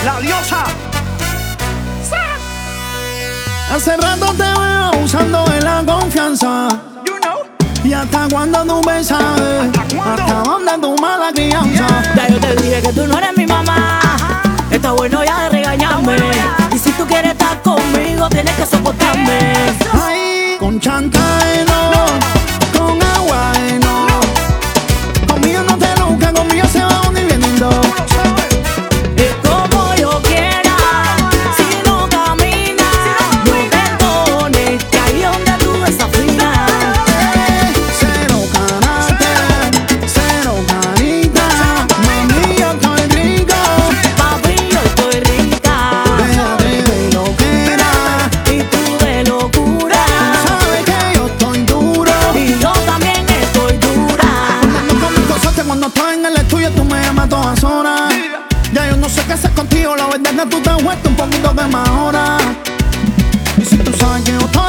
La diosa. Hace rato te veo usando en la confianza. You know. ¿Y hasta cuándo tú pensas? ¿Hasta dónde tu mala crianza? Ya yo te dije que tú no eres mi mamá. Está bueno ya de regañarme. Y si tú quieres estar conmigo, tienes que soportarme. Ay, con chantaje no, con agua no. Conmigo no te nunca, conmigo se va hundiendo. Es como yo quiera. Si no caminas, no te entones, que ahí es donde tú desafinas. Cero carácter, cero carita. Mami, yo estoy rico. Papi, yo estoy rica. Déjate de loquera. Y tú de locura. Sabes que yo estoy duro. Y yo también estoy dura. Andando con mis cosas que cuando estoy en el estudio tú me llamas a todas horas. Ya yo no sé qué hacer contigo, la verdad es que tú te has vuelto un poquito de más ahora. Y si tú sabes que yo estoy